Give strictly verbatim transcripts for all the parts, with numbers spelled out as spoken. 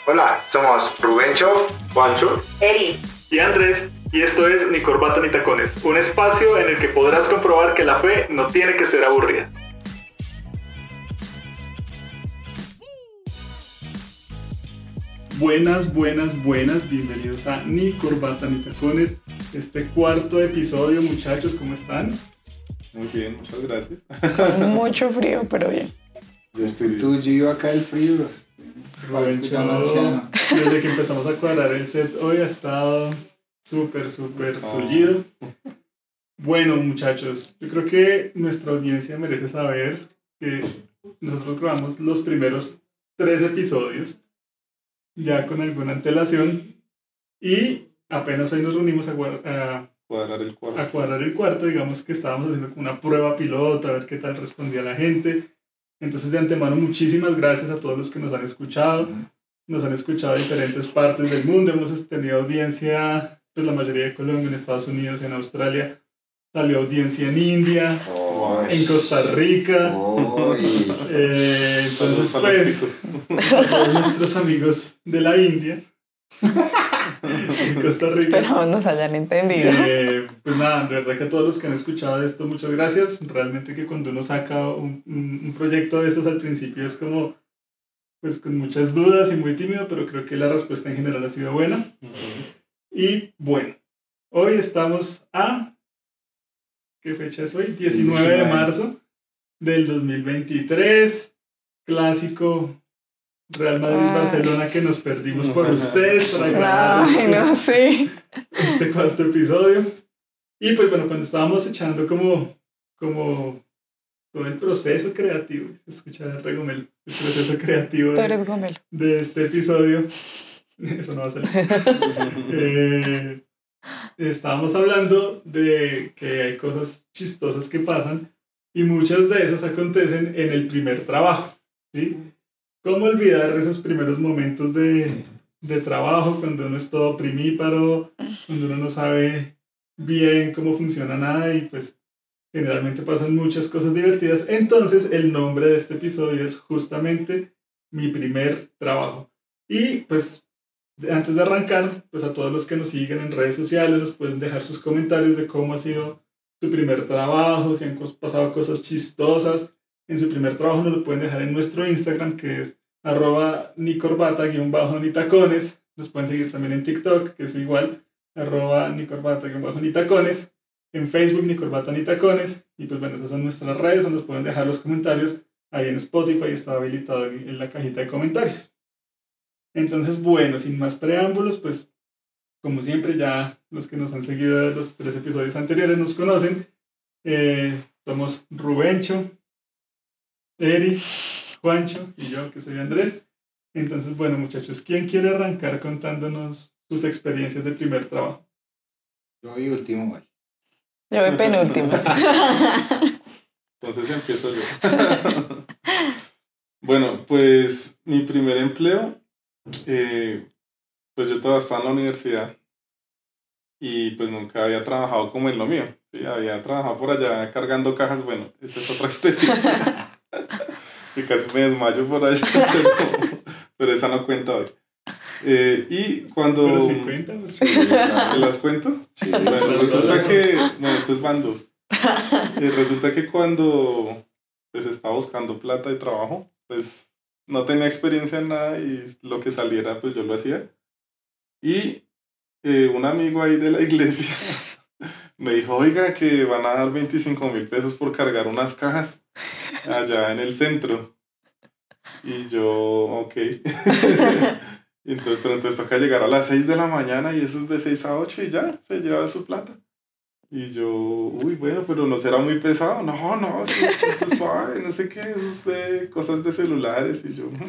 Hola, somos Rubencho, Juancho Eri y Andrés, y esto es Ni Corbata ni Tacones, un espacio en el que podrás comprobar que la fe no tiene que ser aburrida. Buenas, buenas, buenas, bienvenidos a Ni Corbata ni Tacones, este cuarto episodio, muchachos, ¿cómo están? Muy bien, muchas gracias. Con mucho frío, pero bien. Yo estoy tuyo acá el frío. Rubencho, desde que empezamos a cuadrar el set hoy ha estado súper, súper tullido. Bueno, muchachos, yo creo que nuestra audiencia merece saber que nosotros grabamos los primeros tres episodios ya con alguna antelación y apenas hoy nos reunimos a, a, cuadrar el cuarto. a cuadrar el cuarto, digamos que estábamos haciendo como una prueba piloto, a ver qué tal respondía la gente. Entonces, de antemano, muchísimas gracias a todos los que nos han escuchado. Nos han escuchado de diferentes partes del mundo. Hemos tenido audiencia, pues la mayoría de Colombia, en Estados Unidos, en Australia. Salió audiencia en India, oh, en Costa Rica. Oh, eh, entonces, pues, a todos nuestros amigos de la India, en Costa Rica. Esperamos nos hayan entendido. Eh, pues nada, de verdad que a todos los que han escuchado esto, muchas gracias. Realmente que cuando uno saca un, un, un proyecto de estos al principio es como, pues con muchas dudas y muy tímido, pero creo que la respuesta en general ha sido buena. Uh-huh. Y bueno, hoy estamos a, ¿qué fecha es hoy? diecinueve de marzo del dos mil veintitrés, clásico Real Madrid-Barcelona que nos perdimos por ustedes para grabar Ay, este, no, sí. este cuarto episodio. Y pues bueno, cuando estábamos echando como, como todo el proceso creativo, escuchar el Gomelo, el proceso creativo Tú eres de, Gomelo. de este episodio, eso no va a salir. eh, estábamos hablando de que hay cosas chistosas que pasan y muchas de esas acontecen en el primer trabajo, ¿sí? ¿Cómo olvidar esos primeros momentos de, de trabajo cuando uno es todo primíparo, cuando uno no sabe bien cómo funciona nada y pues generalmente pasan muchas cosas divertidas? Entonces el nombre de este episodio es justamente Mi primer trabajo. Y pues antes de arrancar, pues a todos los que nos siguen en redes sociales nos pueden dejar sus comentarios de cómo ha sido su primer trabajo, si han pasado cosas chistosas en su primer trabajo. Nos lo pueden dejar en nuestro Instagram, que es arroba ni corbata guión bajo ni tacones. Nos pueden seguir también en TikTok, que es igual, arroba ni corbata guión bajo ni tacones. En Facebook, ni corbata ni tacones. Y pues bueno, esas son nuestras redes, donde nos pueden dejar los comentarios. Ahí en Spotify está habilitado en la cajita de comentarios. Entonces, bueno, sin más preámbulos, pues como siempre, ya los que nos han seguido los tres episodios anteriores nos conocen. Eh, somos Rubencho, Eri, Juancho y yo, que soy Andrés. Entonces, bueno, muchachos, ¿quién quiere arrancar contándonos sus experiencias de primer trabajo? Yo voy último, güey. Yo voy penúltimas. Entonces empiezo yo. Bueno, pues mi primer empleo, eh, pues yo todavía estaba en la universidad y pues nunca había trabajado como en lo mío. Sí, había trabajado por allá cargando cajas. Bueno, esa es otra experiencia. Que casi me desmayo por allá, pero, pero esa no cuenta hoy. Eh, y cuando... ¿Pero sí cuentan? Sí, ¿te las cuento? Sí, bueno, sí, resulta sí. que... Bueno, entonces van dos. Eh, resulta que cuando pues estaba buscando plata y trabajo, pues no tenía experiencia en nada y lo que saliera pues yo lo hacía. Y eh, un amigo ahí de la iglesia me dijo, oiga, que van a dar veinticinco mil pesos por cargar unas cajas allá en el centro. Y yo, ok. entonces, pero entonces toca llegar a las seis de la mañana y eso es de seis a ocho y ya, se lleva su plata. Y yo, uy, bueno, pero no será muy pesado. No, no, eso, eso, eso es suave, no sé qué, eso es de cosas de celulares. Y yo,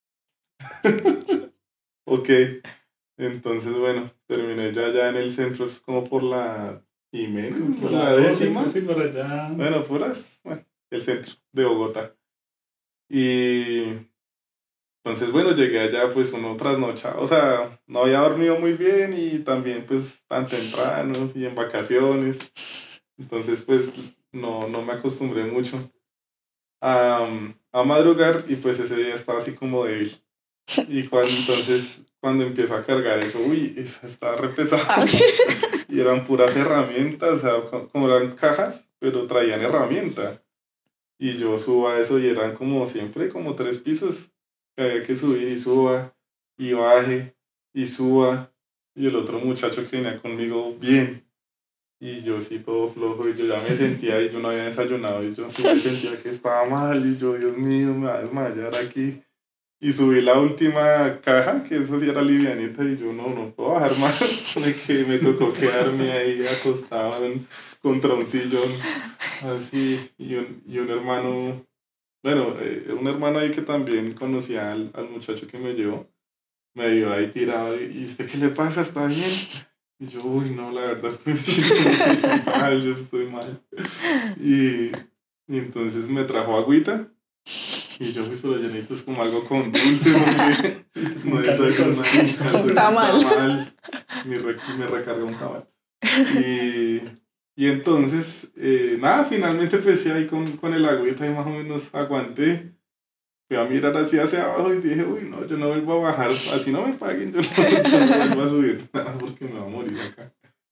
ok. Entonces, bueno, terminé ya allá en el centro, es como por la y medio, por la, la décima. Sí, por allá. Bueno, puras, bueno, el centro de Bogotá. Y entonces, bueno, llegué allá pues uno trasnochado, o sea, no había dormido muy bien y también pues tan temprano y en vacaciones. Entonces, pues no, no me acostumbré mucho a, a madrugar y pues ese día estaba así como débil. Y cuando entonces, cuando empiezo a cargar eso, uy, esa estaba re pesada. Ah, sí. Y eran puras herramientas, o sea, co- como eran cajas, pero traían herramienta. Y yo subo a eso y eran como siempre, como tres pisos. Que había que subir y suba, y baje, y suba. Y el otro muchacho que venía conmigo, bien. Y yo sí todo flojo, y yo ya me sentía, y yo no había desayunado, y yo sí me sentía que estaba mal, y yo, Dios mío, me va a desmayar aquí. Y subí la última caja, que esa sí era livianita, y yo no, no puedo bajar más. Me, que, me tocó quedarme ahí acostado en- contra un sillón, así. Y un, y un hermano, bueno, eh, un hermano ahí que también conocía al, al muchacho que me llevó, me vio ahí tirado, y ¿y usted qué le pasa? ¿Está bien? Y yo, uy, no, la verdad es que me siento muy mal, yo estoy mal. Y, y entonces me trajo agüita. Y yo, uy, pero yo necesito es como algo con dulce, porque no Un caldo de desayuno, costilla. Un tamal. tamal. Me, re- me recarga un tamal. Y, y entonces, eh, nada, finalmente empecé ahí con, con el agüita y más o menos aguanté. Fui a mirar así hacia abajo y dije, uy, no, yo no vuelvo a bajar, así no me paguen, yo no, yo no vuelvo a subir nada porque me voy a morir acá.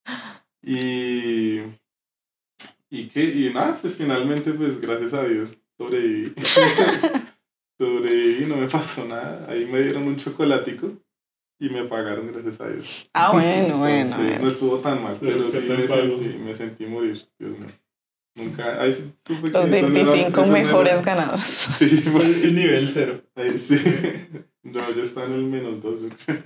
Y, y que, y nada, pues finalmente, pues gracias a Dios, sobreviví. Sobreviví, no me pasó nada. Ahí me dieron un chocolatico y me pagaron, gracias a Dios. Ah, bueno, bueno, Entonces, no bueno. estuvo tan mal, Se pero sí rescató el me pago. sentí, me sentí morir, Dios mío. Nunca, ahí sí supe que Los eso no era- veinticinco eso no era- mejores ganados. Sí, Fue porque- el nivel cero. ahí sí. No, yo estaba en el menos dos, yo creo.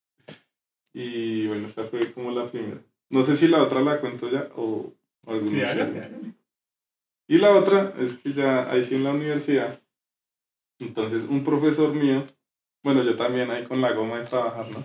Y bueno, esa fue como la primera. No sé si la otra la cuento ya o, o alguno Sí, quiere. hágale, hágale. Y la otra es que ya ahí sí en la universidad, entonces un profesor mío, bueno, yo también ahí con la goma de trabajar, ¿no?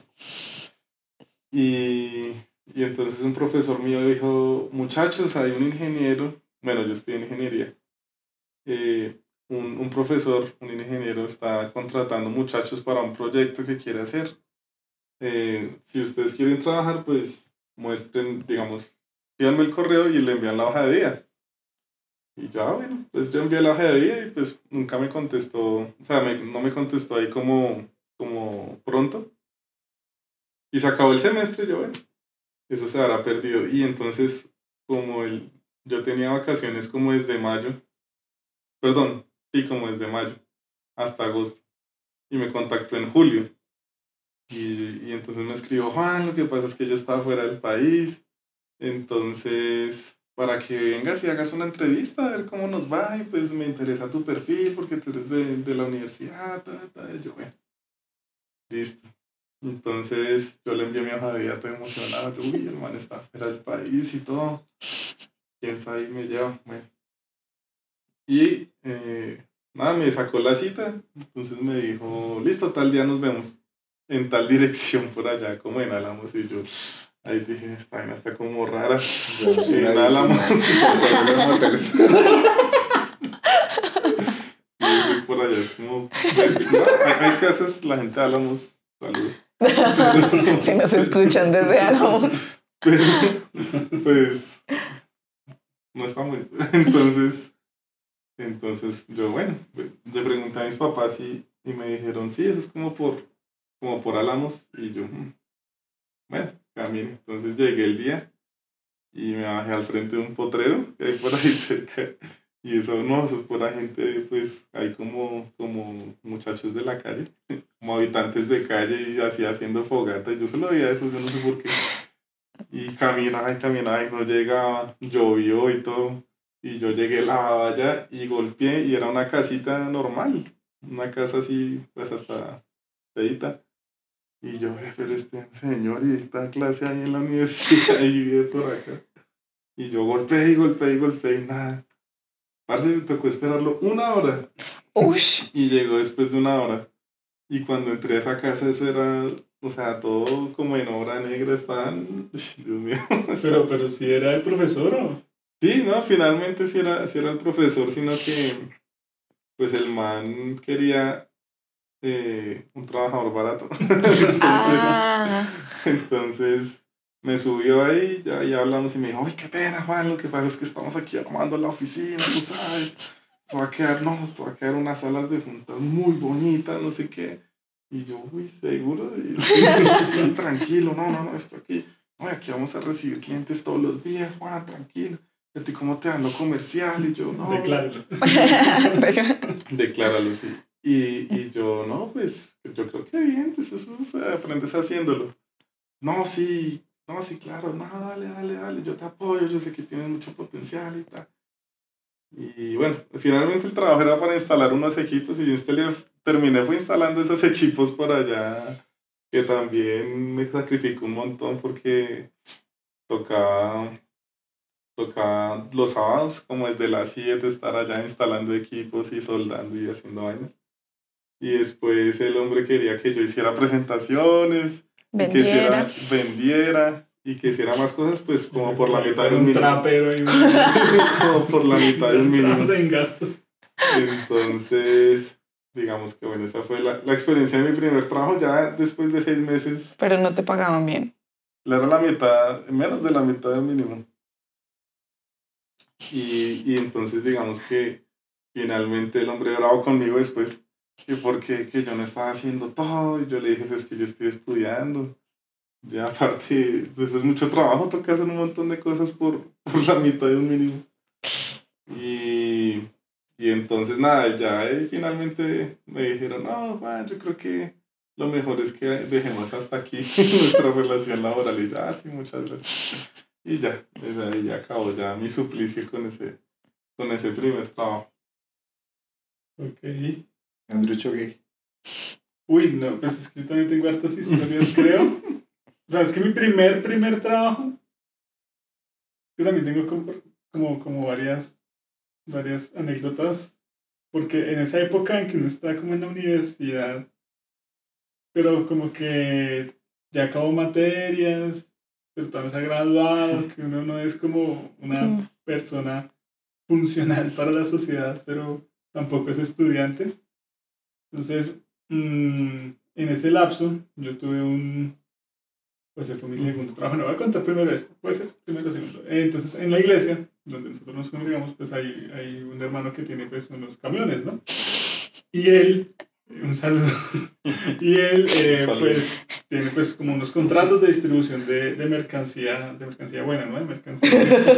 Y, y entonces un profesor mío dijo, muchachos, hay un ingeniero, bueno, yo estoy en ingeniería, eh, un, un profesor, un ingeniero está contratando muchachos para un proyecto que quiere hacer. Eh, si ustedes quieren trabajar, pues muestren, digamos, pídanme el correo y le envían la hoja de vida. Y yo, ah, bueno, pues yo envié la hoja de vida y pues nunca me contestó, o sea, me- no me contestó ahí como, como pronto. Y se acabó el semestre, y yo, bueno, eso se habrá perdido. Y entonces, como el, yo tenía vacaciones como desde mayo, perdón, sí, como desde mayo hasta agosto. Y me contactó en julio. Y, y entonces me escribió, Juan, lo que pasa es que yo estaba fuera del país. Entonces, para que vengas y hagas una entrevista, a ver cómo nos va. Y pues me interesa tu perfil porque tú eres de, de la universidad. Ta, ta. Y yo, bueno, listo. Entonces yo le envié mi hoja de vida todo emocionado. Yo, uy, el man está fuera del país y todo. ¿Quién sabe? Y me lleva. Bueno. Y eh, nada, me sacó la cita. Entonces me dijo, listo, tal día nos vemos. En tal dirección por allá, como en Álamos. Y yo, ahí dije, esta vaina está como rara. En Álamos. Y yo soy por allá, es como. Pues, no, hay, hay casas, la gente de Álamos. Saludos. Si nos escuchan desde Álamos. Pero, pues, no está muy. Entonces, entonces yo, bueno, pues, le pregunté a mis papás y, y me dijeron, sí, eso es como por, como por Álamos. Y yo, "Mm, bueno, camine". Entonces llegué el día y me bajé al frente de un potrero que hay por ahí cerca. Y eso no, eso es pura gente, pues hay como, como muchachos de la calle, como habitantes de calle y así haciendo fogata. Y yo solo veía eso, yo no sé por qué. Y caminaba y caminaba y no llegaba, llovió y todo. Y yo llegué, lavaba allá y golpeé y era una casita normal, una casa así, pues hasta feita. Y yo, "Eh, pero este señor y esta clase ahí en la universidad y vive por acá". Y yo golpeé y golpeé y golpeé y nada. Parce, me tocó esperarlo una hora Ush. y llegó después de una hora. Y cuando entré a esa casa, eso era, o sea, todo como en obra negra, estaban, ush, Dios mío. Pero, pero si era el profesor o. Sí, no, finalmente sí era, sí era el profesor, sino que pues el man quería eh, un trabajador barato. entonces, Ah. entonces me subió ahí, ya, ya hablamos y me dijo, ¡ay, qué pena, Juan! Lo que pasa es que estamos aquí armando la oficina, tú sabes. Esto va a quedar, no, esto va a quedar unas salas de juntas muy bonitas, no sé qué. Y yo, uy, ¿seguro? Y, sí, tranquilo, no, no, no, esto aquí, no, aquí vamos a recibir clientes todos los días, Juan, tranquilo. ¿A ti cómo te dan lo comercial? Y yo, no. Decláralo. Decláralo, sí. Y, y yo, no, pues, yo creo que bien, pues eso, o sea, aprendes haciéndolo. No, sí, no, sí, claro, no, dale, dale, dale, yo te apoyo, yo sé que tienes mucho potencial y tal. Y bueno, finalmente el trabajo era para instalar unos equipos y yo instalé, terminé fue instalando esos equipos por allá, que también me sacrificó un montón porque tocaba, tocaba los sábados, como desde las siete, estar allá instalando equipos y soldando y haciendo vainas. Y después el hombre quería que yo hiciera presentaciones, y que hiciera, vendiera y que hiciera más cosas, pues como por la mitad de un un mínimo. trapero y un... Como por la mitad de un mínimo. en gastos. Entonces, digamos que bueno, esa fue la, la experiencia de mi primer trabajo. Ya después de seis meses, Pero no te pagaban bien. era la mitad, menos de la mitad del mínimo. Y, y entonces digamos que finalmente el hombre bravo conmigo después, que porque que yo no estaba haciendo todo, y yo le dije pues que yo estoy estudiando. Ya aparte, eso es mucho trabajo, toca hacer un montón de cosas por, por la mitad de un mínimo. Y, y entonces nada, ya eh, finalmente me dijeron, no, Juan, yo creo que lo mejor es que dejemos hasta aquí nuestra relación laboral. Y ya, sí, muchas gracias. Y ya, desde ahí ya acabó ya mi suplicio con ese, con ese primer trabajo. Ok. Andrew Chogué. Uy, no, pues es que yo también tengo hartas historias, creo. O sea, es que mi primer, primer trabajo, yo también tengo como, como, como varias, varias anécdotas, porque en esa época en que uno está como en la universidad, pero como que ya acabó materias, pero todavía se ha graduado, que uno no es como una Mm. persona funcional para la sociedad, pero tampoco es estudiante. Entonces, mmm, en ese lapso, yo tuve un, pues ese fue mi segundo trabajo. No voy a contar primero esto, puede ser primero o segundo. Eh, Entonces, en la iglesia, donde nosotros nos congregamos, pues hay, hay un hermano que tiene pues unos camiones, ¿no? Y él, un saludo, y él, eh, Un saludo. pues, tiene pues como unos contratos de distribución de, de mercancía, de mercancía buena, ¿no? De mercancía.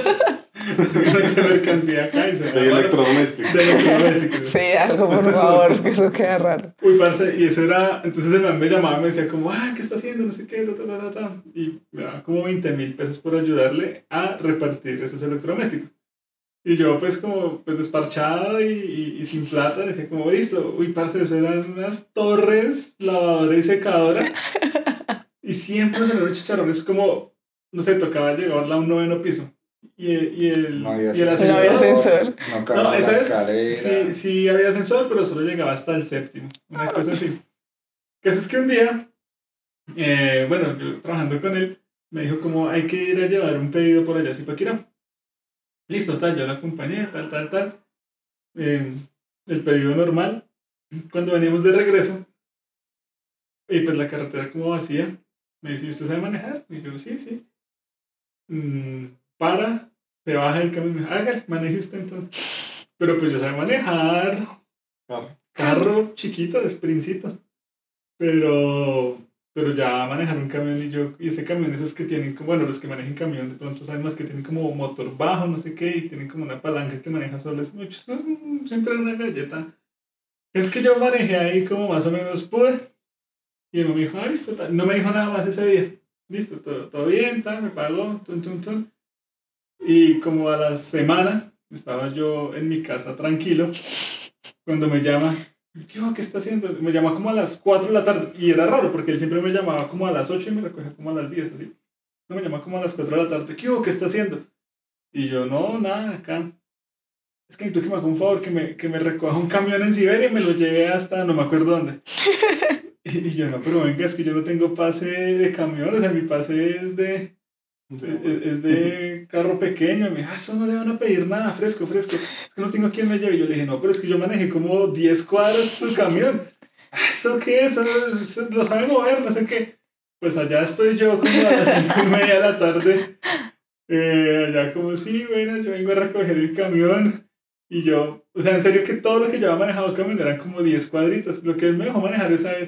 de mercancía acá y suena De raro. electrodomésticos. De electrodomésticos. Sí, algo, por favor, que eso queda raro. Uy, parce, y eso era, entonces el man me llamaba y me decía como, ah, ¿qué está haciendo? No sé qué, ta, ta, ta, ta, ta. Y me daba como veinte mil pesos por ayudarle a repartir esos electrodomésticos. Y yo, pues, como, pues, desparchado y, y, y sin plata, decía como, listo, uy, parce, eso eran unas torres, lavadora y secadora. Y siempre se los chicharrones, como, no sé, tocaba llegar a un noveno piso. Y, y el, No había y el No había ascensor. No no, cabía esa la vez escalera. sí, sí había ascensor, pero solo llegaba hasta el séptimo. Una cosa así. Que eso es que un día, eh, bueno, yo trabajando con él, me dijo como hay que ir a llevar un pedido por allá a Zipaquirá. Listo, tal, yo la acompañé, tal, tal, tal. Eh, el pedido normal. Cuando veníamos de regreso, y pues la carretera como vacía, me dice, ¿usted sabe manejar? Y yo, sí, sí. Mm, para, se baja el camión y me dice, hágale, maneje usted entonces. Pero pues yo sé manejar Claro. carro chiquito, de sprincito. Pero, pero ya manejar un camión y yo, y ese camión, esos que tienen, como, bueno, los que manejan camión de pronto saben más que tienen como motor bajo, no sé qué, y tienen como una palanca que maneja solo, es mucho, siempre era una galleta. Es que yo manejé ahí como más o menos pude. Y él me dijo, ah, listo, tal. No me dijo nada más ese día. Listo, todo, todo bien, tal, me pagó, tun, tun, tun. Y como a la semana, estaba yo en mi casa tranquilo, cuando me llama, ¿qué, ¿qué está haciendo? Me llama como a las cuatro de la tarde, y era raro, porque él siempre me llamaba como a las ocho y me recogía como a las diez, así. No, me llama como a las cuatro de la tarde, ¿qué, ¿qué está haciendo? Y yo, no, nada, acá. Es que necesito que me haga un favor, que me, que me recoja un camión en Siberia y me lo lleve hasta no me acuerdo dónde. Y yo, no, pero venga, es que yo no tengo pase de camión, o sea, mi pase es de, es, es de carro pequeño. Y me dijo, ah, eso no le van a pedir nada, fresco, fresco. Es que no tengo quien me lleve. Y yo le dije, no, pero es que yo manejé como diez cuadras su camión. Ah, ¿eso qué es? Eso, eso lo sabe mover, no sé qué. Pues allá estoy yo como a las cinco y media de la tarde. Eh, allá como, sí, bueno, yo vengo a recoger el camión. Y yo, o sea, en serio que todo lo que yo había manejado camión eran como diez cuadritos. Lo que él me dejó manejar esa vez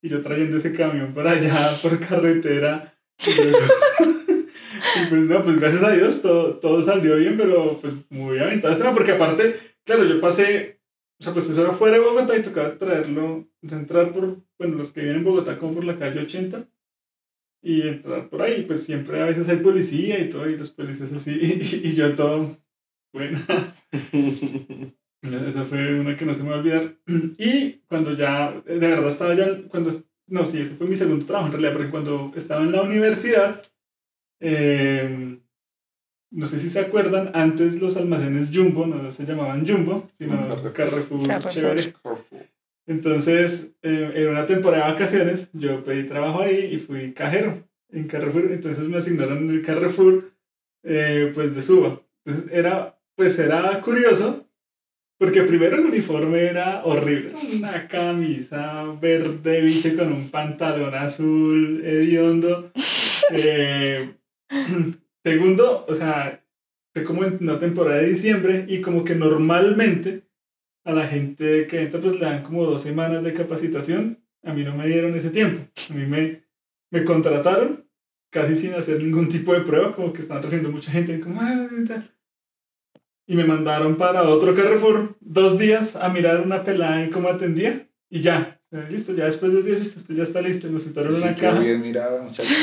y yo trayendo ese camión para allá por carretera. Y, yo, y pues no, pues gracias a Dios todo, todo salió bien, pero pues muy aventado este tema, porque aparte, claro, yo pasé, o sea, pues eso era fuera de Bogotá y tocaba traerlo, entrar por, bueno, los que vienen en Bogotá como por la calle ochenta y entrar por ahí, pues siempre a veces hay policía y todo, y los policías así, y, y yo todo, buenas. Esa fue una que no se me va a olvidar. Y cuando ya, de verdad estaba ya, cuando, no, sí, ese fue mi segundo trabajo en realidad, porque cuando estaba en la universidad, eh, no sé si se acuerdan, antes los almacenes Jumbo no se llamaban Jumbo, sino Carrefour. Carrefour, Carrefour. chévere. Entonces, eh, en una temporada de vacaciones, yo pedí trabajo ahí y fui cajero en Carrefour. Entonces me asignaron el Carrefour, eh, pues de Suba. Entonces era, pues era curioso, porque primero el uniforme era horrible. Una camisa verde biche con un pantalón azul hediondo. Eh, segundo, o sea, fue como en una temporada de diciembre y como que normalmente a la gente que entra pues le dan como dos semanas de capacitación. A mí no me dieron ese tiempo. A mí me, me contrataron casi sin hacer ningún tipo de prueba, como que estaban recibiendo mucha gente y como, ah, tal. Y me mandaron para otro Carrefour dos días a mirar una pelada y cómo atendía y ya. O sea, listo, ya después de dos días, listo, usted ya está listo. Nos soltaron Sí, una qué caja. bien mirada, muchachos.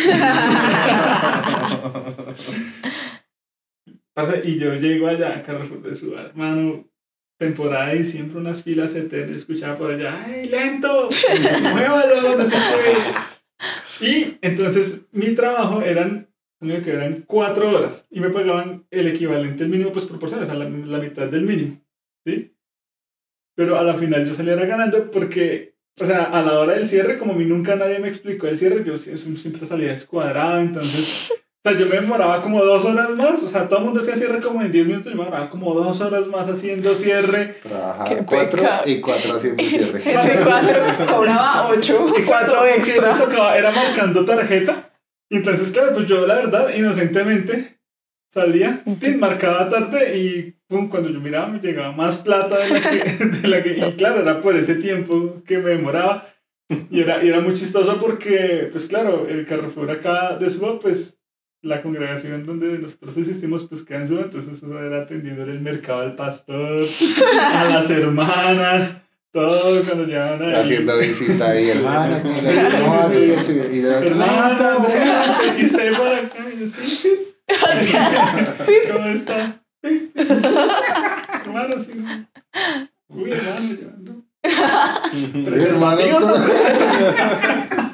Parce, y yo llego allá a Carrefour de Suba, hermano, temporada de diciembre, unas filas eternas, escuchaba por allá, ¡ay, lento! ¡Muévalo! No se puede. Y entonces mi trabajo eran, que eran cuatro horas y me pagaban el equivalente al mínimo, pues proporciones, a la, la mitad del mínimo, ¿sí? Pero a la final yo saliera ganando porque, o sea, a la hora del cierre, como a mí nunca nadie me explicó el cierre, yo siempre salía descuadrado, entonces... O sea, yo me demoraba como dos horas más, o sea, todo el mundo hacía cierre como en diez minutos, yo me demoraba como dos horas más haciendo cierre. Trabajaba Qué cuatro pecado. y cuatro haciendo cierre. Ese cuatro cobraba ocho, Exacto, cuatro porque extra. eso tocaba, era marcando tarjeta, y entonces, claro, pues yo la verdad, inocentemente, salía, tin, marcaba tarde y pum, cuando yo miraba me llegaba más plata de la que, de la que y claro, era por ese tiempo que me demoraba, y era, y era muy chistoso porque, pues claro, el Carrefour acá de Suba, pues, la congregación donde nosotros asistimos pues queda en Suba, entonces eso era atendiendo en el mercado al pastor, a las hermanas, todo cuando llegaban ahí. Haciendo visita ahí, hermana, ¿cómo se llama? ¿Cómo así? Y de la Hermana, Andrea, ¿y usted por acá? Y yo, sí, ¿cómo está? Hermano, sí. Uy, hermano, yo ando. Uy, hermano, ¿cómo?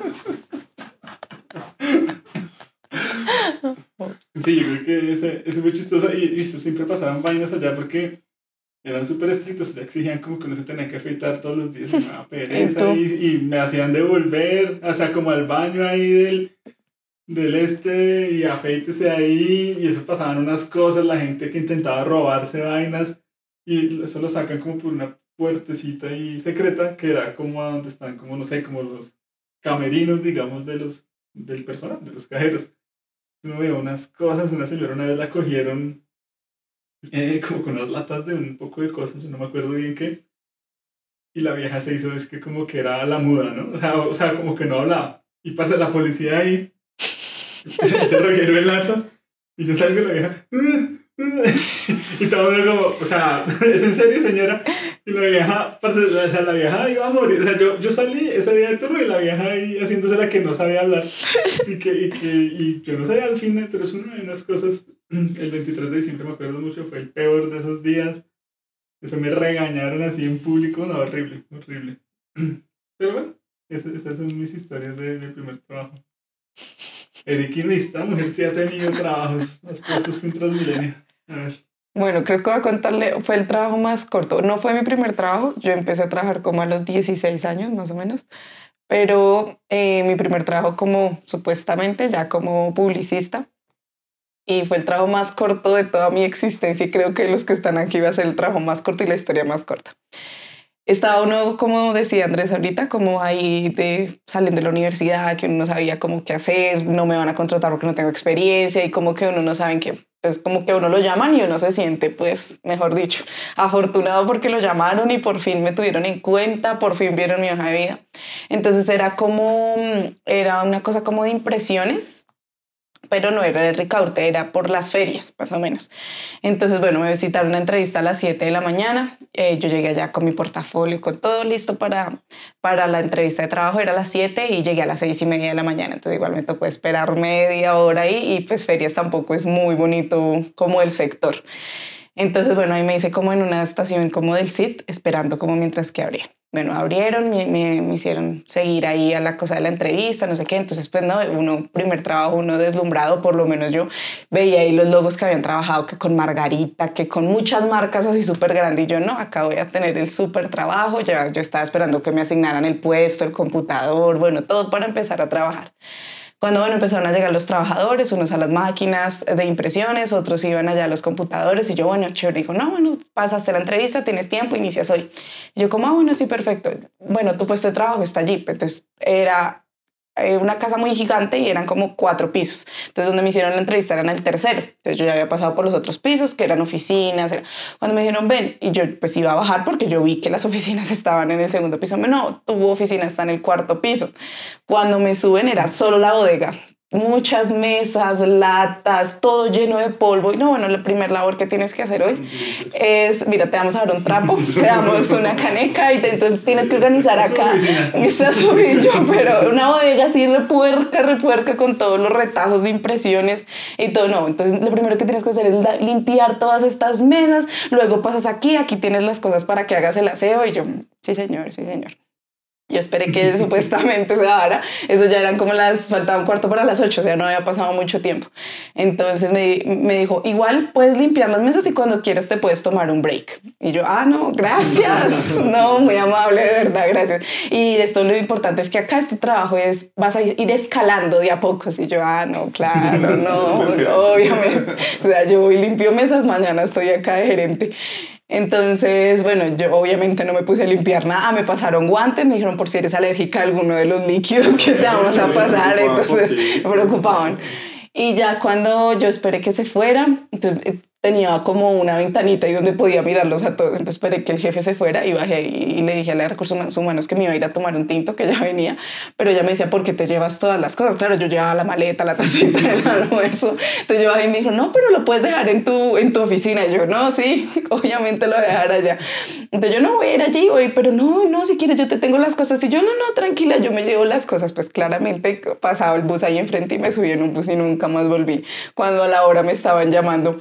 Sí, yo creo que ese, eso fue chistoso y visto, siempre pasaban vainas allá porque eran súper estrictos, ya exigían como que uno se tenía que afeitar todos los días, me daba pereza y, y me hacían devolver, o sea, como al baño ahí del, del este y afeítese ahí y eso pasaban unas cosas, la gente que intentaba robarse vainas y eso lo sacan como por una puertecita ahí secreta que da como a donde están como, no sé, como los camerinos, digamos, de los, del personal, de los cajeros. Uno veía unas cosas, una señora una vez la cogieron eh, como con unas latas de un poco de cosas, yo no me acuerdo bien qué, y la vieja se hizo, es que como que era la muda, ¿no? O sea, o sea como que no hablaba. Y pasa la policía ahí, ese reguero de latas, y yo salgo y la vieja, y todo el mundo como, o sea, ¿es en serio, señora? Y la vieja, parce, o sea, la vieja iba a morir, o sea, yo, yo salí ese día de turno y la vieja ahí haciéndose la que no sabía hablar, y que, y que, y yo no sabía al fin, pero es una de unas cosas, el veintitrés de diciembre me acuerdo mucho, fue el peor de esos días, eso me regañaron así en público, no, horrible, horrible, pero bueno, esas, esas son mis historias de, del primer trabajo. Eric, y esta mujer sí ha tenido trabajos más puestos que un Transmilenio. A ver. Bueno, creo que voy a contarle, fue el trabajo más corto. No fue mi primer trabajo, yo empecé a trabajar como a los dieciséis años más o menos, pero eh, mi primer trabajo como supuestamente ya como publicista y fue el trabajo más corto de toda mi existencia y creo que los que están aquí va a ser el trabajo más corto y la historia más corta. estaba uno, como decía Andrés ahorita, como ahí de saliendo de la universidad, que uno no sabía cómo qué hacer, no me van a contratar porque no tengo experiencia y como que uno no sabe qué. Es como que a uno lo llaman y uno se siente, pues, mejor dicho, afortunado porque lo llamaron y por fin me tuvieron en cuenta, por fin vieron mi hoja de vida. Entonces era como, era una cosa como de impresiones, pero no era el Ricaurte, era por las ferias, más o menos. Entonces, bueno, me visitaron una entrevista a las siete de la mañana. Eh, yo llegué allá con mi portafolio, con todo listo para, para la entrevista de trabajo. Era a las siete y llegué a las seis y media de la mañana. Entonces, igual me tocó esperar media hora ahí y pues ferias tampoco es muy bonito como el sector. Entonces, bueno, ahí me hice como en una estación como del C I T, esperando como mientras que abría. Bueno, abrieron, me, me, me hicieron seguir ahí a la cosa de la entrevista, no sé qué. Entonces, pues, no, uno, primer trabajo, uno deslumbrado, por lo menos yo veía ahí los logos que habían trabajado, que con Margarita, que con muchas marcas así súper grandes. Y yo, no, acá voy a tener el súper trabajo. Ya, yo estaba esperando que me asignaran el puesto, el computador, bueno, todo para empezar a trabajar. Cuando bueno, empezaron a llegar los trabajadores, unos a las máquinas de impresiones, otros iban allá a los computadores y yo, bueno, chévere, dijo, no, bueno, pasaste la entrevista, tienes tiempo, inicias hoy. Y yo como, ah, bueno, sí, perfecto. Bueno, tu puesto de trabajo está allí. Entonces era una casa muy gigante y eran como cuatro pisos. Entonces donde me hicieron la entrevista eran el tercero. Entonces yo ya había pasado por los otros pisos, que eran oficinas. Era... Cuando me dijeron, ven, y yo pues iba a bajar porque yo vi que las oficinas estaban en el segundo piso. No, tu oficina está en el cuarto piso. Cuando me suben era solo la bodega. Muchas mesas, latas, todo lleno de polvo. Y no, bueno, la primera labor que tienes que hacer hoy es, mira, te vamos a dar un trapo, te damos una caneca y te, entonces tienes que organizar acá. Está subido, pero una bodega así repuerca, repuerca con todos los retazos de impresiones y todo. No, entonces lo primero que tienes que hacer es limpiar todas estas mesas, luego pasas aquí, aquí tienes las cosas para que hagas el aseo. Y yo, sí señor, sí señor. Yo esperé que supuestamente se dara. Eso ya eran como las... Faltaba un cuarto para las ocho, o sea, no había pasado mucho tiempo. Entonces me, me dijo, igual puedes limpiar las mesas y cuando quieras te puedes tomar un break. Y yo, ah, no, gracias. No, muy amable, de verdad, gracias. Y esto lo importante es que acá este trabajo es... Vas a ir escalando de a pocos. Y yo, ah, no, claro, no, obviamente. O sea, yo voy limpio mesas, mañana estoy acá de gerente. Entonces, bueno, yo obviamente no me puse a limpiar nada, me pasaron guantes, me dijeron por si eres alérgica a alguno de los líquidos que te vamos a pasar, entonces me preocupaban. Y ya cuando yo esperé que se fuera, entonces, tenía como una ventanita ahí donde podía mirarlos a todos. Entonces esperé que el jefe se fuera y bajé y le dije a la de recursos humanos que me iba a ir a tomar un tinto, que ya venía, pero ella me decía, ¿por qué te llevas todas las cosas? Claro, yo llevaba la maleta, la tacita del almuerzo. Entonces yo bajé y me dijo, no, pero lo puedes dejar en tu, en tu oficina. Y yo, no, sí, obviamente lo voy a dejar allá. Entonces yo no voy a ir allí, voy, pero no, no, si quieres yo te tengo las cosas. Y yo, no, no, tranquila, yo me llevo las cosas. Pues claramente pasaba el bus ahí enfrente y me subí en un bus y nunca más volví. Cuando a la hora me estaban llamando,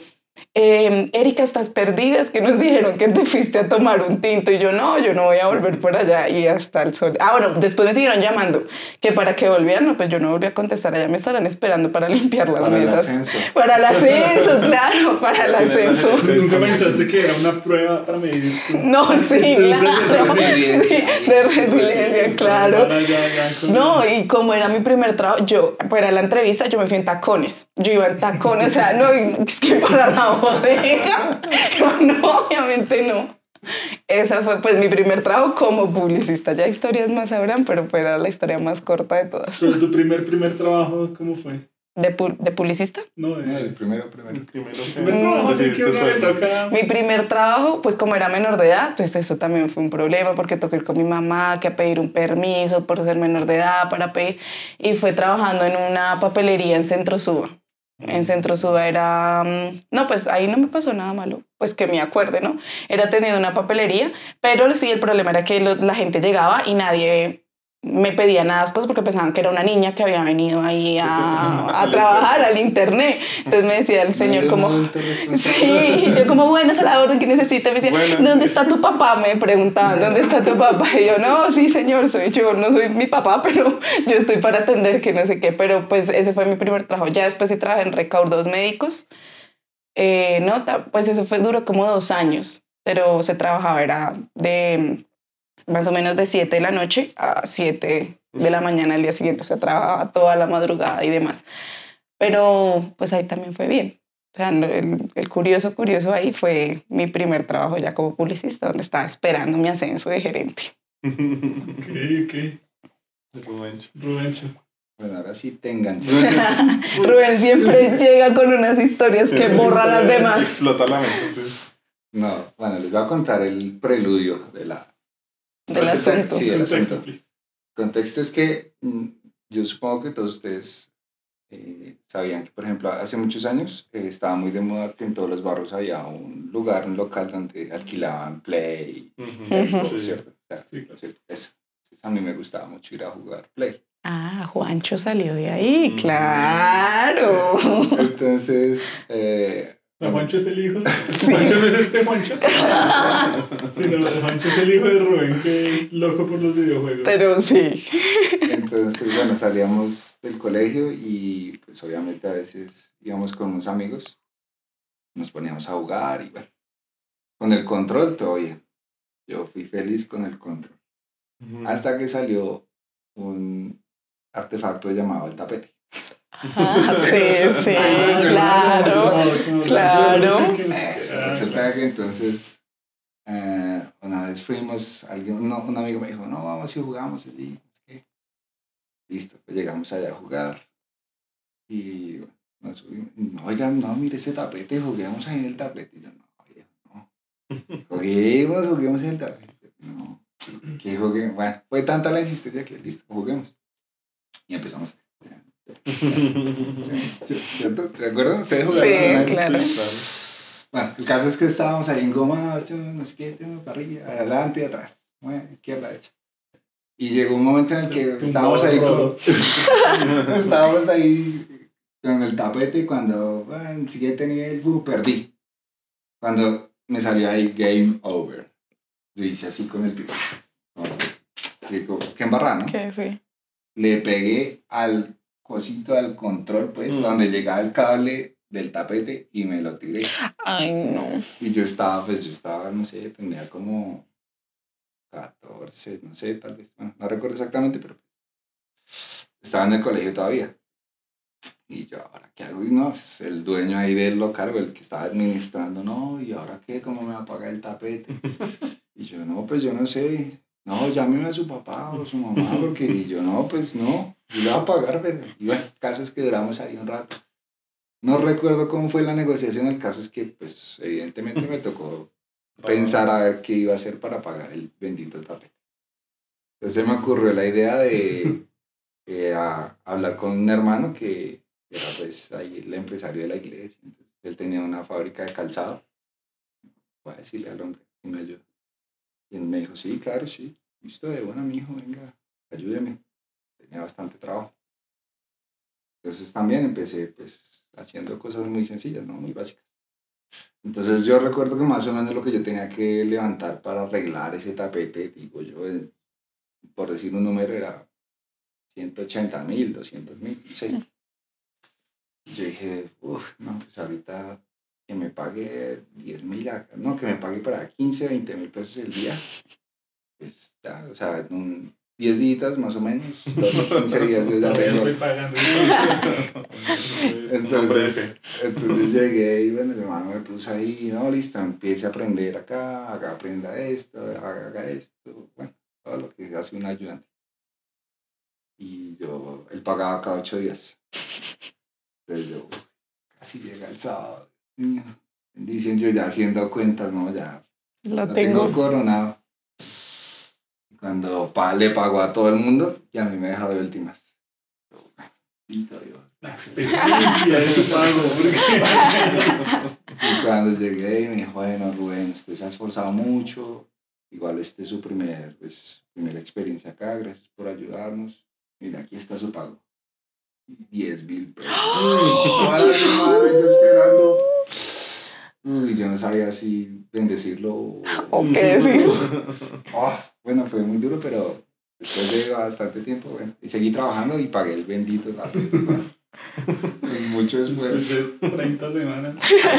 Eh, Erika, estás perdida, es que nos dijeron que te fuiste a tomar un tinto. Y yo, no, yo no voy a volver por allá. Y hasta el sol. Ah, bueno, después me siguieron llamando que para que volvieran. No, pues yo no volví a contestar, allá me estarán esperando para limpiar las para mesas. El ascenso. Para el ascenso, claro, para el ascenso. ¿Nunca pensaste que era una prueba para medir? No, sí, claro, sí, de resiliencia, claro. No, y como era mi primer trabajo, yo, para la entrevista yo me fui en tacones. Yo iba en tacones, o sea, no, es que para la bodega, no, obviamente no. Esa fue pues mi primer trabajo como publicista. Ya historias más habrán, pero fue la historia más corta de todas. ¿Pero tu primer, primer trabajo cómo fue? ¿De, pu ¿De publicista? No, de, no, el primero, primero. El primero, el primer trabajo, así que uno le toca... Mi primer trabajo, pues como era menor de edad, entonces eso también fue un problema porque toqué ir con mi mamá que a pedir un permiso por ser menor de edad para pedir, y fue trabajando en una papelería en Centro Suba. En Centro Suba era... No, pues ahí no me pasó nada malo, pues que me acuerde, ¿no? Era teniendo una papelería, pero sí el problema era que lo, la gente llegaba y nadie me pedía nada cosas porque pensaban que era una niña que había venido ahí a, a trabajar al internet. Entonces me decía el señor como... Sí, yo como, bueno, esa es la orden que necesita. Me decía, bueno, ¿dónde está tu papá? Me preguntaban, ¿dónde está tu papá? Y yo, no, sí, señor, soy yo, no soy mi papá, pero yo estoy para atender que no sé qué. Pero pues ese fue mi primer trabajo. Ya después sí trabajé en recaudos médicos. Eh, no, pues eso fue, duró como dos años, pero se trabajaba, era de... más o menos de siete de la noche a siete de la mañana al día siguiente, o sea, trabajaba toda la madrugada y demás. Pero pues ahí también fue bien. O sea, el, el curioso, curioso ahí fue mi primer trabajo ya como publicista, donde estaba esperando mi ascenso de gerente. Ok, ok. Rubencho. Rubencho. Bueno, ahora sí tengan. Rubén siempre llega con unas historias que borran las demás. Explota la mesa, sí. No, bueno, les voy a contar el preludio de la... Del receta. asunto. Sí, del Contexto, asunto. please. El contexto es que mm, yo supongo que todos ustedes eh, sabían que, por ejemplo, hace muchos años eh, estaba muy de moda que en todos los barrios había un lugar, un local donde alquilaban Play, Ujú. Xbox, Sí. ¿cierto? O sea, Sí, claro. sí, eso. Entonces, a mí me gustaba mucho ir a jugar Play. Ah, Juancho salió de ahí, Mm. claro. Entonces, eh, ¿La Juancho es el hijo? Sí. ¿Juancho no es este Juancho? Sino Juancho es el hijo de Rubén, que es loco por los videojuegos. Pero sí. entonces, bueno, salíamos del colegio y pues obviamente a veces íbamos con unos amigos, nos poníamos a jugar y bueno, con el control todo bien. Yo fui feliz con el control. Ujú. Hasta que salió un artefacto llamado el tapete. Ah, sí, sí, claro. claro. Eso, resulta que entonces eh, una vez fuimos, alguien, no, un amigo me dijo, no, vamos y jugamos allí. ¿Qué? Listo, pues llegamos allá a jugar y bueno, nos subimos. No, oigan, no, mire ese tapete, juguemos ahí en el tapete. Y yo, no, oye, no. Juguemos, juguemos en el tapete. No, que juguemos. Bueno, fue tanta la insistencia que listo, juguemos. Y empezamos. ¿Cierto? ¿Se acuerdan? ¿Se jugaron Sí, alguna vez? claro. Sí, claro. Bueno, el caso es que estábamos ahí engomados, no sé qué, para arriba, adelante y atrás, bueno, izquierda, derecha. Y llegó un momento en el que Tumbado, estábamos ahí rodo. con, estábamos ahí con el tapete y cuando, bueno, en el siguiente nivel, uh, perdí. Cuando me salió ahí Game Over. Yo hice así con el pie. Oh, qué, qué embarrada, ¿no? Que sí. Le pegué al cosito, al control, pues, Mm. donde llegaba el cable del tapete y me lo tiré. Ay, no. Y yo estaba, pues yo estaba, no sé, tenía como catorce, no sé, tal vez, bueno, no recuerdo exactamente, pero estaba en el colegio todavía. Y yo, ¿ahora qué hago? Y no, pues el dueño ahí del local, o el que estaba administrando, no, ¿y ahora qué? ¿Cómo me va a pagar el tapete? Y yo, no, pues yo no sé, no, llámeme a su papá o su mamá, porque y yo, no, pues no, yo le voy a pagar, pero, y bueno, el caso es que duramos ahí un rato. No recuerdo cómo fue la negociación, el caso es que, pues, evidentemente me tocó pensar a ver qué iba a hacer para pagar el bendito tapete. Entonces me ocurrió la idea de eh, a, hablar con un hermano que era, pues, ahí el empresario de la iglesia. Entonces, él tenía una fábrica de calzado. Voy a decirle al hombre que me ayude. Y él me dijo, sí, claro, sí. Listo, de buena, mijo, venga, ayúdeme. Tenía bastante trabajo. Entonces también empecé, pues, haciendo cosas muy sencillas, ¿no? Muy básicas. Entonces yo recuerdo que más o menos lo que yo tenía que levantar para arreglar ese tapete, digo yo, eh, por decir un número, era ciento ochenta mil, doscientos mil, no sé. Yo dije, uff, no, pues ahorita que me pague diez mil, no, que me pague para quince, veinte mil pesos el día, pues ya, o sea, en un diez días más o menos, doce, quince días yo ya Todavía tengo. estoy pagando. Entonces, entonces llegué y bueno, mi hermano me puso ahí, no, listo, empiece a aprender acá, haga, aprenda esto, haga, haga esto, bueno, todo lo que hace un ayudante. Y yo, él pagaba cada ocho días. Entonces yo, casi llega el sábado, bendición, yo ya haciendo cuentas, no, ya Lo lo tengo. tengo coronado. Y cuando pa, le pagó a todo el mundo, y a mí me dejó de últimas. Yo, bendito Dios. La experiencia de tu pago. Y cuando llegué y me dijo, bueno, Rubén, usted se ha esforzado mucho, igual este es su primer, pues, primera experiencia acá, gracias por ayudarnos. Mira, aquí está su pago. diez mil pesos. Toda la semana yo esperando. Uy, yo no sabía si bendecirlo o... ¿O qué decir? Oh, bueno, fue muy duro, pero después de bastante tiempo, bueno, y seguí trabajando y pagué el bendito tapete, ¿no? Con mucho esfuerzo. Después de treinta semanas.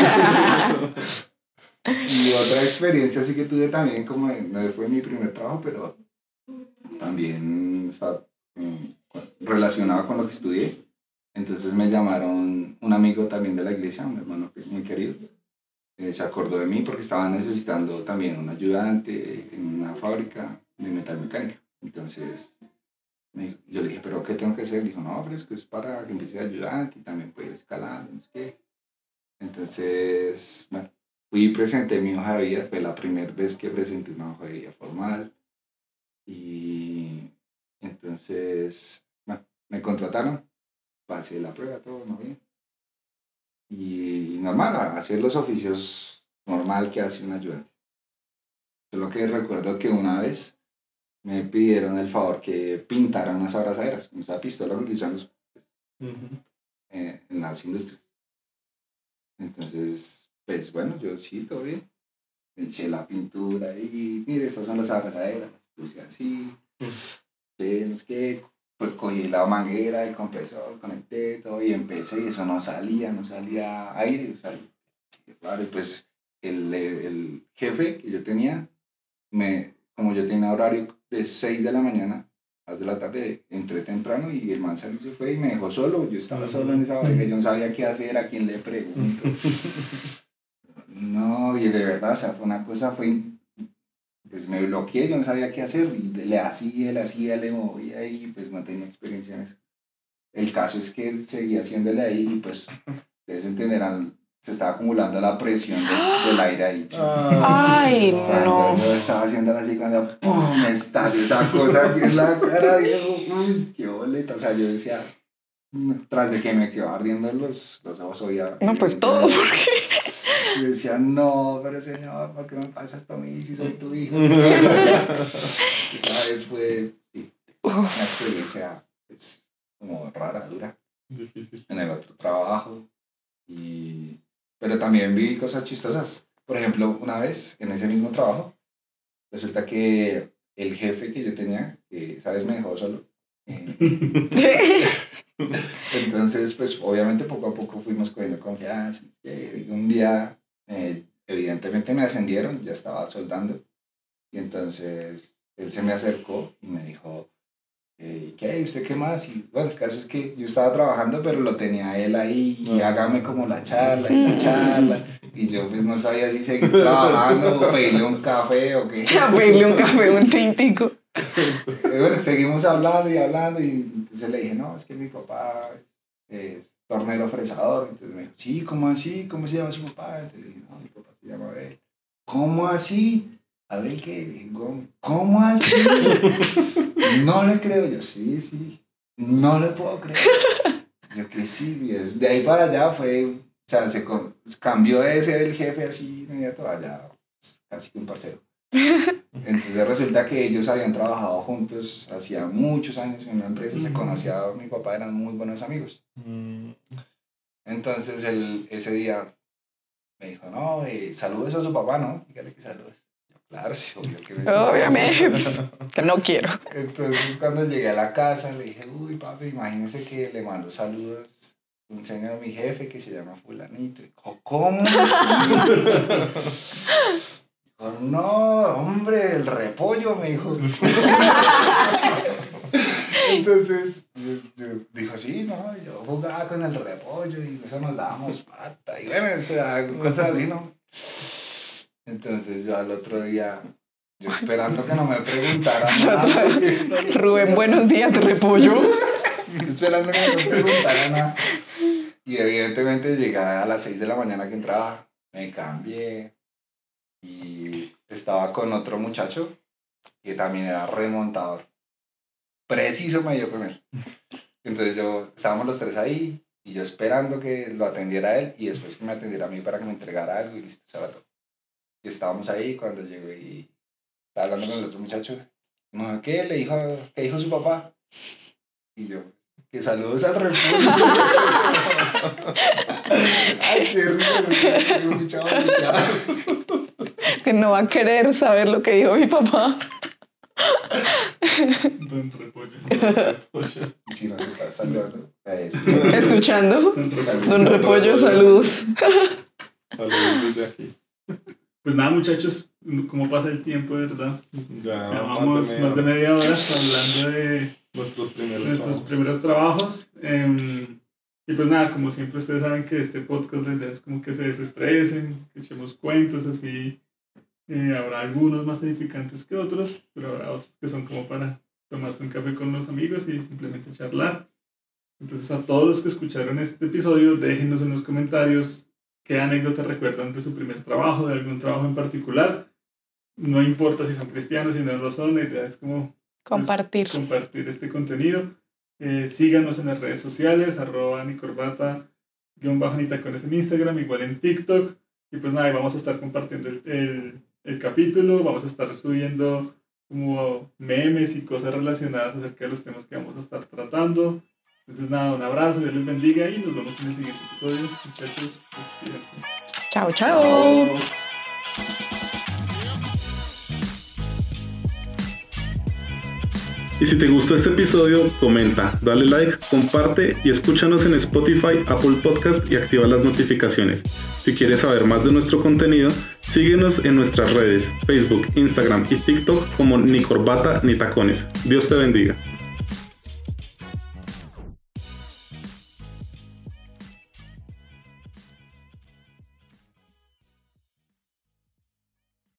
Y otra experiencia sí que tuve también, como en- no fue mi primer trabajo, pero también está mm, relacionado con lo que estudié. Entonces me llamaron un amigo también de la iglesia, un hermano muy querido. Eh, se acordó de mí porque estaba necesitando también un ayudante en una fábrica de metalmecánica. Entonces me, yo le dije, ¿pero qué tengo que hacer? Dijo, no, pero es que es para que empiece de ayudante y también puede ir escalando, no sé qué. Entonces, bueno, fui y presenté mi hoja de vida. Fue la primera vez que presenté una hoja de vida formal. Y entonces, bueno, me contrataron. Pasé la prueba, todo muy bien. Y normal, hacer los oficios normal que hace un ayudante. Solo que recuerdo que una vez me pidieron el favor que pintara unas abrazaderas, con esa pistola que utilizan los, uh-huh. eh, en las industrias. Entonces, pues bueno, yo sí, todo bien. Me eché la pintura y mire, estas son las abrazaderas. Puse así, uh-huh. sí, no sé qué. Pues cogí la manguera, el compresor, conecté todo y empecé y eso no salía, no salía aire, o sea, claro, y pues el, el jefe que yo tenía, me, como yo tenía horario de seis de la mañana a las de la tarde, entré temprano y el man se fue y me dejó solo, yo estaba solo en esa bodega, yo no sabía qué hacer, a quién le pregunto. No, y de verdad, o sea, fue una cosa, fue... pues me bloqueé, yo no sabía qué hacer, y le hacía, le hacía, le movía y pues no tenía experiencia en eso. El caso es que seguía haciéndole ahí y pues ustedes entenderán, se estaba acumulando la presión de, del aire ahí. ¡Ay, no! Yo estaba haciéndola así cuando ¡pum! Me estalló esa cosa aquí en la cara, viejo, ¡uy, qué boleta! O sea, yo decía, tras de que me quedó ardiendo los, los ojos, obvia. No, pues todo, porque... Y decía, no, pero señor, ¿por qué me pasa esto a mí si soy tu hijo? Esa vez fue sí, una experiencia pues, como rara, dura. Difícil. En el otro trabajo. Y... pero también vi cosas chistosas. Por ejemplo, una vez en ese mismo trabajo, resulta que el jefe que yo tenía, que esa vez me dejó solo. Eh, entonces, pues obviamente poco a poco fuimos cogiendo confianza. Y un día, eh, evidentemente me ascendieron, ya estaba soldando. Y entonces él se me acercó y me dijo, eh, ¿qué hay? ¿Usted qué más? Y bueno, el caso es que yo estaba trabajando, pero lo tenía él ahí, y hágame como la charla y la charla. Y yo pues no sabía si seguir trabajando o pedirle un café o qué. Pedirle un café, un tintico. Bueno, seguimos hablando y hablando y entonces le dije, no, es que mi papá es tornero fresador. Entonces me dijo, sí, ¿cómo así? ¿Cómo se llama su papá? Entonces le dije, no, mi papá se llama Abel. ¿Cómo así? ¿Abel qué? Dije, ¿cómo así? No le creo. Yo, sí, sí, no le puedo creer. Yo que sí, de ahí para allá fue, o sea, se cambió de ser el jefe así inmediato allá, casi que un parcero. Entonces resulta que ellos habían trabajado juntos hacía muchos años en una empresa, se conocía, mi papá, eran muy buenos amigos. Entonces él, ese día me dijo, no, eh, saludes a su papá, ¿no? Dígale que saludes. Yo, claro, sí, obvio que me obviamente, que no quiero. Entonces cuando llegué a la casa le dije, uy papi, imagínese que le mando saludos un señor, mi jefe, que se llama fulanito. Y dijo, ¿cómo? No, hombre, el repollo, me dijo. Entonces, yo, yo dijo, sí, no, yo jugaba con el repollo y eso nos dábamos pata. Y bueno, o sea, cosas así, ¿no? Entonces, yo al otro día, yo esperando que no me preguntara nada. Porque... Rubén, buenos días, repollo. Yo esperando que no me preguntara nada. Y evidentemente llegué a las seis de la mañana que entraba, me cambié. Y estaba con otro muchacho que también era remontador. Preciso me dio con él. Entonces yo, estábamos los tres ahí y yo esperando que lo atendiera él y después que me atendiera a mí para que me entregara algo y listo, se todo. Y estábamos ahí cuando llegó y estaba hablando con el otro muchacho. Me dijo, ¿qué? Le dijo, ¿qué dijo su papá? Y yo, que saludos al repollo. Ay, qué rico, mi chavo, que no va a querer saber lo que dijo mi papá. Don Repollo. Don Repollo. Y si nos está saludando. Eh, ¿Escuchando? Don Repollo, Don Repollo, saludos. Saludos desde aquí. Pues nada, muchachos, ¿cómo pasa el tiempo, verdad? Ya, Llevamos más, más de media hora hablando de nuestros primeros nuestros trabajos. primeros trabajos. Eh, Y pues nada, como siempre ustedes saben que este podcast la idea es como que se desestresen, que echemos cuentos así. Eh, habrá algunos más edificantes que otros, pero habrá otros que son como para tomarse un café con los amigos y simplemente charlar. Entonces a todos los que escucharon este episodio, déjenos en los comentarios qué anécdotas recuerdan de su primer trabajo, de algún trabajo en particular. No importa si son cristianos, si no lo son, la idea es como Compartir. pues, compartir este contenido. Eh, síganos en las redes sociales, arroba nicorbata, guión bajo nitacones en Instagram, igual en TikTok. Y pues nada, vamos a estar compartiendo el, el, el capítulo, vamos a estar subiendo como memes y cosas relacionadas acerca de los temas que vamos a estar tratando. Entonces nada, un abrazo, Dios les bendiga y nos vemos en el siguiente episodio. Muchachos, despídense. Chao, chao. Y si te gustó este episodio, comenta, dale like, comparte y escúchanos en Spotify, Apple Podcast y activa las notificaciones. Si quieres saber más de nuestro contenido, síguenos en nuestras redes, Facebook, Instagram y TikTok como Ni Corbata Ni Tacones. Dios te bendiga.